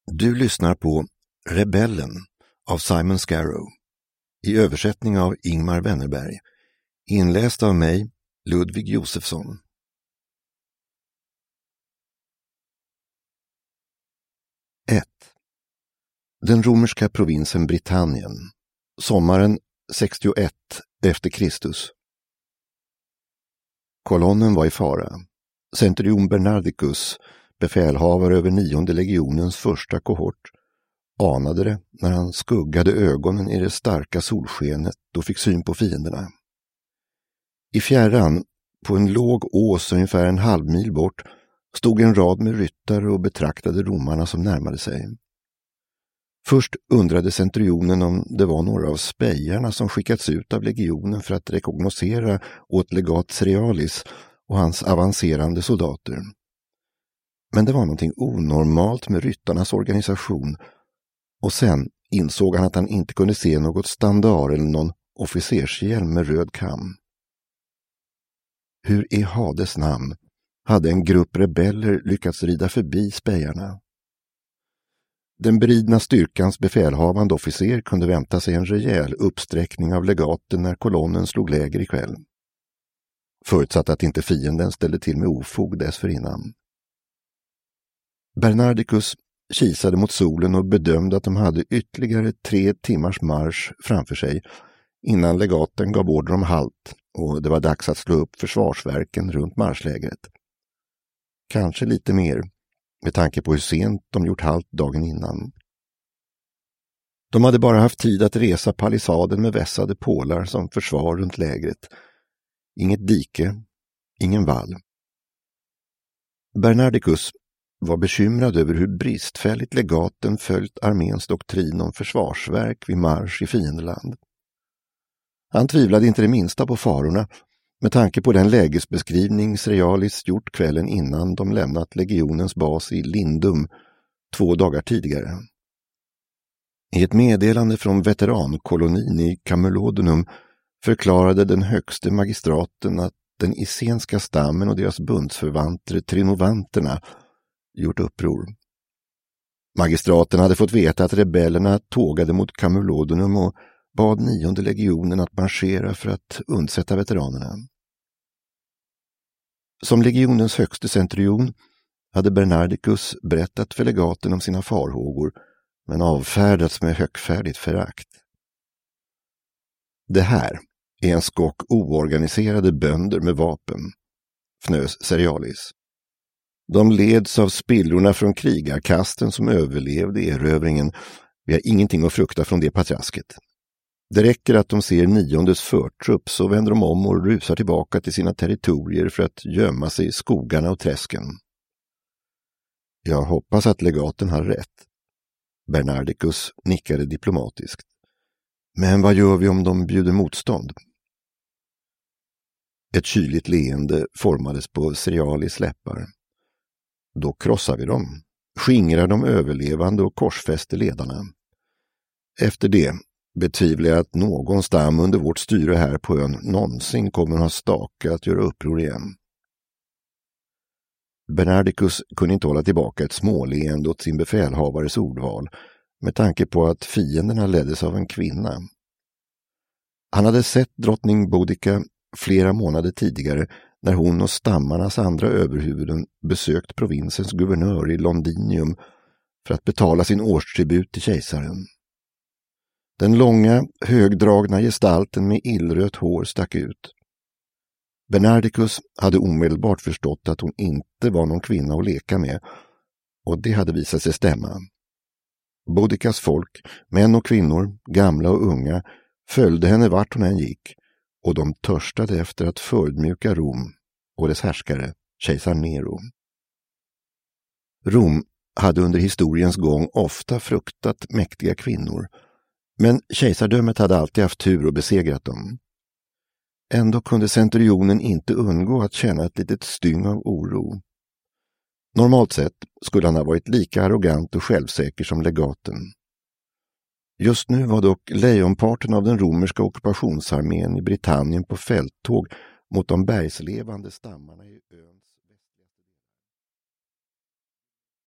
Du lyssnar på Rebellen av Simon Scarrow i översättning av Ingmar Wennerberg, inläst av mig, Ludvig Josefsson. 1. Den romerska provinsen Britannien, sommaren 61 efter Kristus. Kolonnen var i fara. Centurion Bernardicus, befälhavare över 9:e legionens första kohort, anade det när han skuggade ögonen i det starka solskenet och fick syn på fienderna. I fjärran, på en låg ås ungefär en halvmil bort, stod en rad med ryttare och betraktade romarna som närmade sig. Först undrade centurionen om det var några av spejarna som skickats ut av legionen för att rekognosera åt legat Cerealis och hans avancerande soldater. Men det var någonting onormalt med ryttarnas organisation, och sen insåg han att han inte kunde se något standard eller någon officershjälm med röd kam. Hur i Hades namn hade en grupp rebeller lyckats rida förbi spejarna? Den beridna styrkans befälhavande officer kunde vänta sig en rejäl uppsträckning av legaten när kolonnen slog läger ikväll. Förutsatt att inte fienden ställde till med ofog dessförinnan. Bernardicus kisade mot solen och bedömde att de hade ytterligare 3 timmars marsch framför sig innan legaten gav order om halt och det var dags att slå upp försvarsverken runt marschlägret. Kanske lite mer, med tanke på hur sent de gjort halt dagen innan. De hade bara haft tid att resa palissaden med vässade pålar som försvar runt lägret. Inget dike, ingen vall. Bernardicus var bekymrad över hur bristfälligt legaten följt arméns doktrin om försvarsverk vid marsch i fiendeland. Han tvivlade inte det minsta på farorna med tanke på den lägesbeskrivning Cerealis gjort kvällen innan de lämnat legionens bas i Lindum 2 dagar tidigare. I ett meddelande från veterankolonin i Camulodunum förklarade den högste magistraten att den isenska stammen och deras bundsförvanter trinovanterna gjort uppror. Magistraten hade fått veta att rebellerna tågade mot Camulodunum och bad 9:e legionen att marschera för att undsätta veteranerna. Som legionens högste centurion hade Bernardicus berättat för legaten om sina farhågor, men avfärdats med högfärdigt förakt. Det här är en skock oorganiserade bönder med vapen, fnös Cerealis. De leds av spillrorna från krigarkasten som överlevde erövringen. Vi har ingenting att frukta från det patrasket. Det räcker att de ser 9:es förtrupp så vänder de om och rusar tillbaka till sina territorier för att gömma sig i skogarna och träsken. Jag hoppas att legaten har rätt. Bernardicus nickade diplomatiskt. Men vad gör vi om de bjuder motstånd? Ett kyligt leende formades på Cerealis läppar. Då krossar vi dem, skingrar de överlevande och korsfäster ledarna. Efter det betvivlar jag att någon stam under vårt styre här på ön någonsin kommer att ha staka att göra uppror igen. Bernardicus kunde inte hålla tillbaka ett småleende åt sin befälhavares ordval med tanke på att fienderna leddes av en kvinna. Han hade sett drottning Boudica flera månader tidigare när hon och stammarnas andra överhuvuden besökt provinsens guvernör i Londinium för att betala sin årstribut till kejsaren. Den långa, högdragna gestalten med illrött hår stack ut. Bernardicus hade omedelbart förstått att hon inte var någon kvinna att leka med, och det hade visat sig stämma. Boudicas folk, män och kvinnor, gamla och unga, följde henne vart hon än gick, och de törstade efter att förödmjuka Rom och dess härskare, kejsar Nero. Rom hade under historiens gång ofta fruktat mäktiga kvinnor, men kejsardömet hade alltid haft tur och besegrat dem. Ändå kunde centurionen inte undgå att känna ett litet styng av oro. Normalt sett skulle han ha varit lika arrogant och självsäker som legaten. Just nu var dock lejonparten av den romerska ockupationsarmén i Britannien på fälttåg mot de bergslevande stammarna i öns